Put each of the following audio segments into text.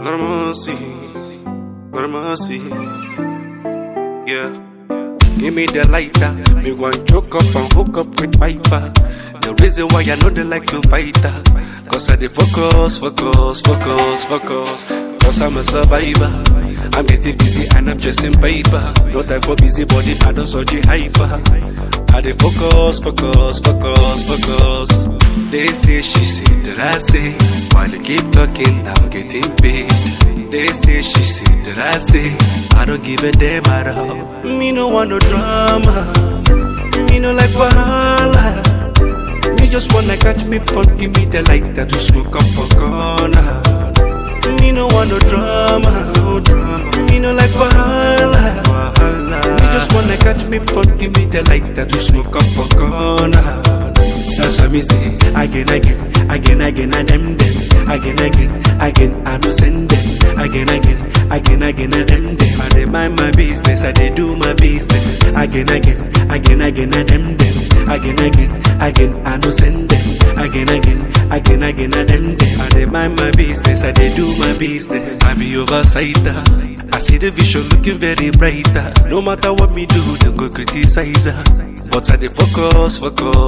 mercy, yeah. Give me the lighter, me want choke up and hook up with Piper. The reason why I know they like to fight her, cause I dey focus. Cause I'm a survivor. I'm getting busy and I'm chasing paper. No time for busy body, I don't so the hyper. I dey focus. They say, she say, that I say. While you keep talking, I'm getting paid. They say, she say, that I say. I don't give a damn at all. Me no want no drama. Me no like wahala. Me just wanna catch me fun. Give me the lighter to smoke up for corner. Me no want no drama. Me no like wahala. Me just wanna catch me fun. Give me the lighter to smoke up for corner. That's what me say. Again, and them. Again, I do send them. Again, and them. I dey mind my business, I dey do my business. Again, and them. Again, I do send them. Again, and them. I dey mind my business, I dey do my business. I be oversighter. I see the vision looking very brighter. No matter what me do, they go criticize her. But I dey focus.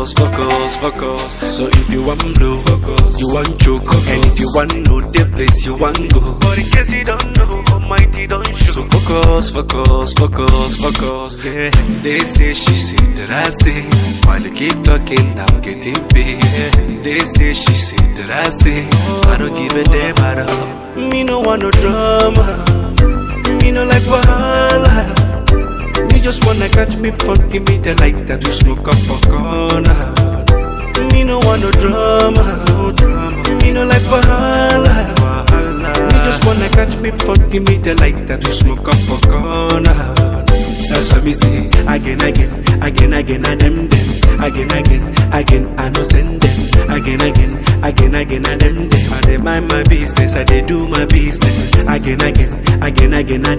So if you want blow, focus. You want choke, and if you want know the place you want go. But in case you don't know, Almighty don't show. So focus. Yeah. They say, she say, that I say. While you keep talking, I'm getting paid. They say, she say, that I say. I don't give a damn at all. Me no want no drama. Me no like wahala. Me just wanna catch me fun, give me the lighter to smoke up for corner. Me no want no drama. Me no like wahala. Me just wanna catch me fun, give me the lighter to smoke up for corner. That's what me say. Again, and them. Again, I no send them. Again, and them. I dey mind my business, I dey do my business. Again, and them. Again,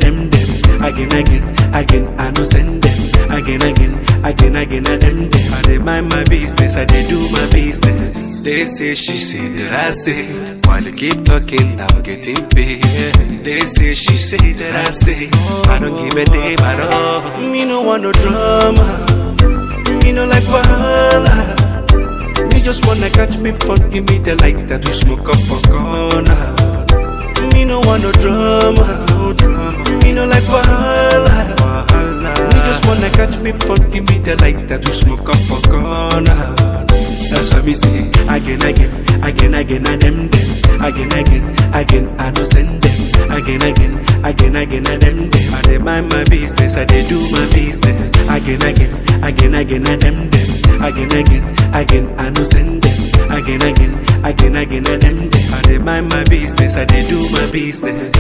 I no send them. Again, and them. I dey mind my business, I dey do my business. They say, she say, that I say. While you keep talking, I'm getting paid. They say, she say, that I say. I don't give a damn at all. Me no want no drama. Me no like wahala. Me just wanna catch me fun. Give me the lighter to smoke up for corner. Me no want no drama. Me no like wahala. Me just wanna catch me fun. Give me the lighter to smoke up for corner. That's what me say. Again, and them. Again, I do send them. Again, and them. I dey mind my business, I dey do my business. Again, and them. Again, I do send them. Again, and them. I dey mind my business, I dey do my business.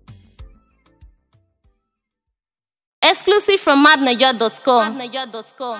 Exclusive from madniger.com.